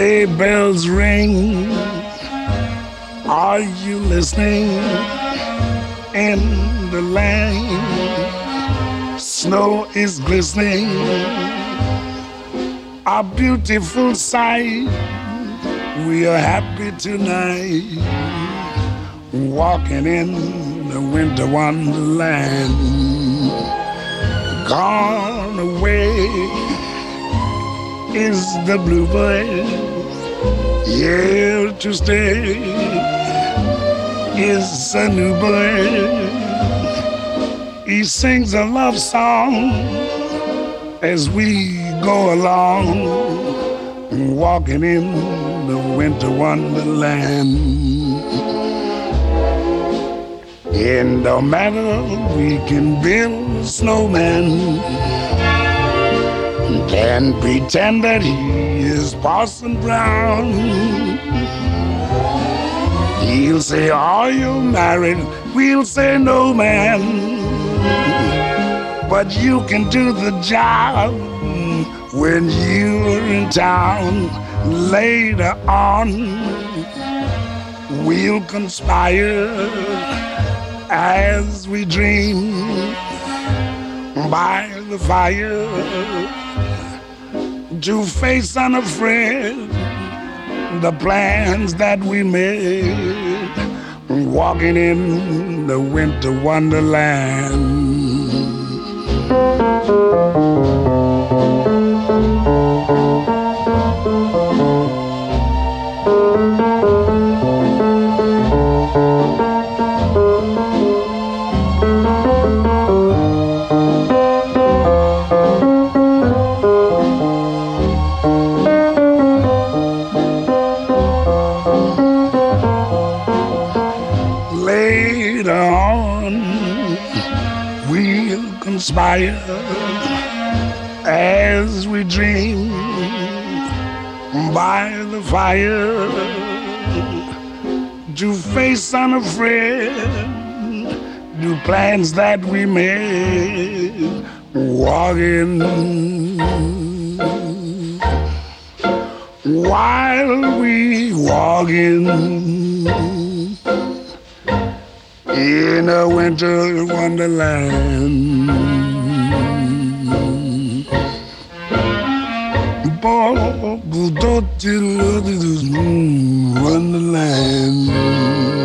Sleigh bells ring. Are you listening? In the lane, snow is glistening. A beautiful sight. We are happy tonight, walking in the winter wonderland. Gone away is the bluebird. Here to stay is a new bird. He sings a love song as we go along, walking in the winter wonderland. And no matter, we can build a snowman, can pretend that he is Parson Brown. He'll say, are you married? We'll say, no, man. But you can do the job when you're in town. Later on, we'll conspire as we dream by the fire to face unafraid the plans that we made, walking in the winter wonderland. Conspire as we dream by the fire to face unafraid the plans that we made, walking while we walking in a winter wonderland. Wonderland.